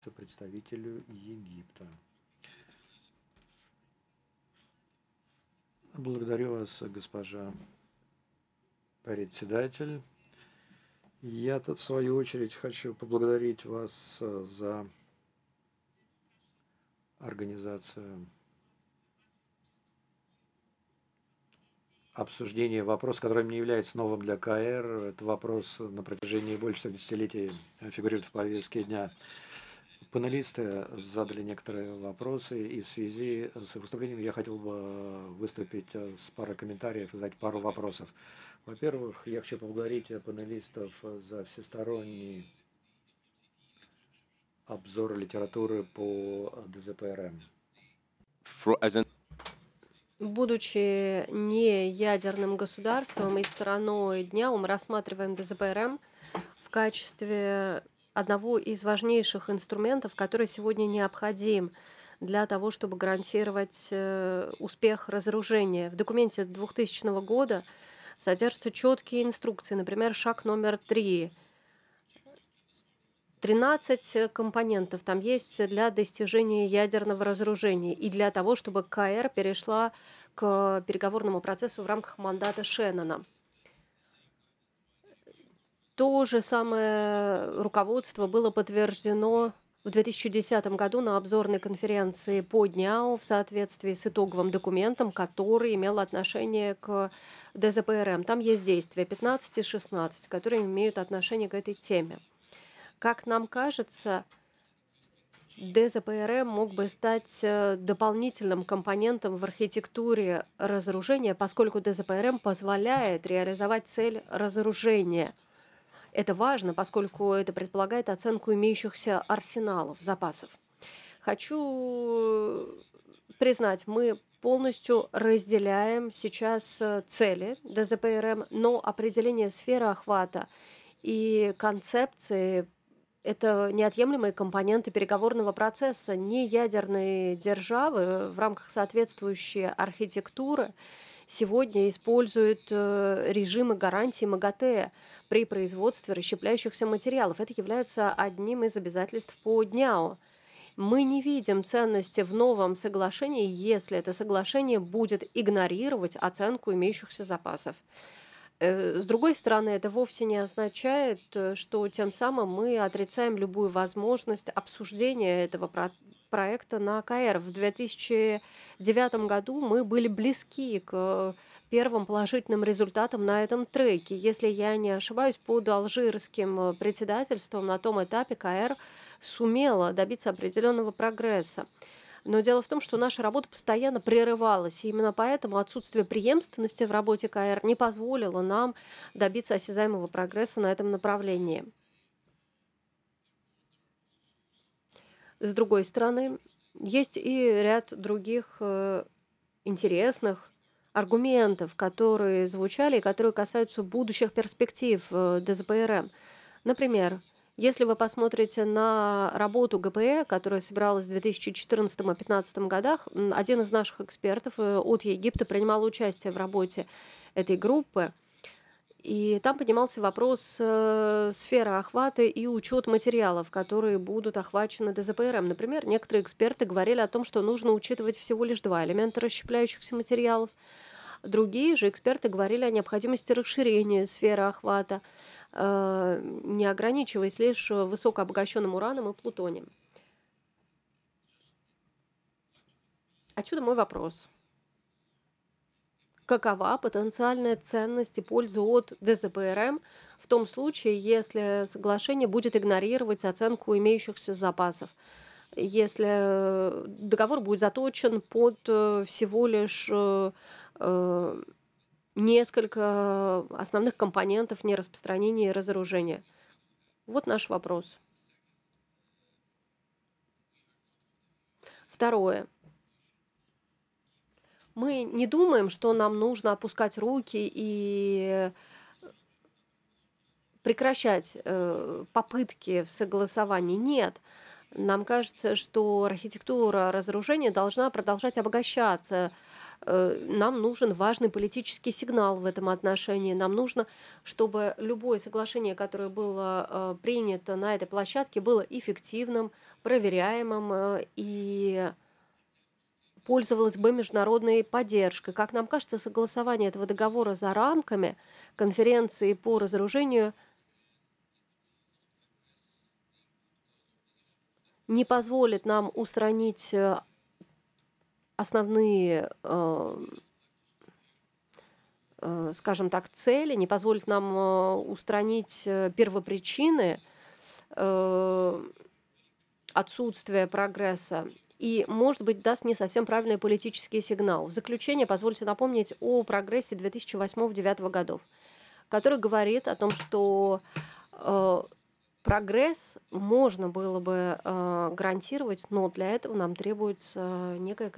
Представителю Египта. Благодарю вас, госпожа председатель. Я-то, в свою очередь, хочу поблагодарить вас за организацию обсуждения вопроса, который не является новым для КР. Это вопрос на протяжении больше 10-летий фигурирует в повестке дня. Панелисты задали некоторые вопросы, и в связи с их выступлением я хотел бы выступить с парой комментариев и задать пару вопросов. Во-первых, я хочу поблагодарить панелистов за всесторонний обзор литературы по ДЗПРМ. Будучи не ядерным государством и стороной дня, мы рассматриваем ДЗПРМ в качестве одного из важнейших инструментов, который сегодня необходим для того, чтобы гарантировать успех разоружения. В документе 2000 года содержатся четкие инструкции, например, шаг номер 3. 13 компонентов там есть для достижения ядерного разоружения и для того, чтобы КР перешла к переговорному процессу в рамках мандата Шеннона. То же самое руководство было подтверждено в 2010 году на обзорной конференции по ДНЯУ в соответствии с итоговым документом, который имел отношение к ДЗПРМ. Там есть действия 15 и 16, которые имеют отношение к этой теме. Как нам кажется, ДЗПРМ мог бы стать дополнительным компонентом в архитектуре разоружения, поскольку ДЗПРМ позволяет реализовать цель разоружения. Это важно, поскольку это предполагает оценку имеющихся арсеналов, запасов. Хочу признать, мы полностью разделяем сейчас цели ДЗПРМ, но определение сферы охвата и концепции это неотъемлемые компоненты переговорного процесса. Неядерные державы в рамках соответствующей архитектуры сегодня используют режимы гарантии МАГАТЭ при производстве расщепляющихся материалов. Это является одним из обязательств по ДНЯУ. Мы не видим ценности в новом соглашении, если это соглашение будет игнорировать оценку имеющихся запасов. С другой стороны, это вовсе не означает, что тем самым мы отрицаем любую возможность обсуждения этого проекта на АКР. В 2009 году мы были близки к первым положительным результатам на этом треке. Если я не ошибаюсь, под алжирским председательством на том этапе КР сумела добиться определенного прогресса. Но дело в том, что наша работа постоянно прерывалась, и именно поэтому отсутствие преемственности в работе КР не позволило нам добиться осязаемого прогресса на этом направлении. С другой стороны, есть и ряд других интересных аргументов, которые звучали и которые касаются будущих перспектив ДЗПРМ. Например, если вы посмотрите на работу ГПЭ, которая собиралась в 2014 и 2015 годах, один из наших экспертов от Египта принимал участие в работе этой группы. И там поднимался вопрос сферы охвата и учет материалов, которые будут охвачены ДЗПРМ. Например, некоторые эксперты говорили о том, что нужно учитывать всего лишь два элемента расщепляющихся материалов. Другие же эксперты говорили о необходимости расширения сферы охвата, не ограничиваясь лишь высокообогащенным ураном и плутонием. Отсюда мой вопрос. Какова потенциальная ценность и польза от ДЗПРМ в том случае, если соглашение будет игнорировать оценку имеющихся запасов, если договор будет заточен под всего лишь несколько основных компонентов нераспространения и разоружения? Вот наш вопрос. Второе. Мы не думаем, что нам нужно опускать руки и прекращать попытки в согласовании. Нет. Нам кажется, что архитектура разоружения должна продолжать обогащаться. Нам нужен важный политический сигнал в этом отношении. Нам нужно, чтобы любое соглашение, которое было принято на этой площадке, было эффективным, проверяемым и пользовалось бы международной поддержкой. Как нам кажется, согласование этого договора за рамками конференции по разоружению не позволит нам устранить основные, скажем так, цели, не позволит нам устранить первопричины э, отсутствия прогресса и, может быть, даст не совсем правильный политический сигнал. В заключение позвольте напомнить о прогрессе 2008-2009 годов, который говорит о том, что э, прогресс можно было бы гарантировать, но для этого нам требуется некое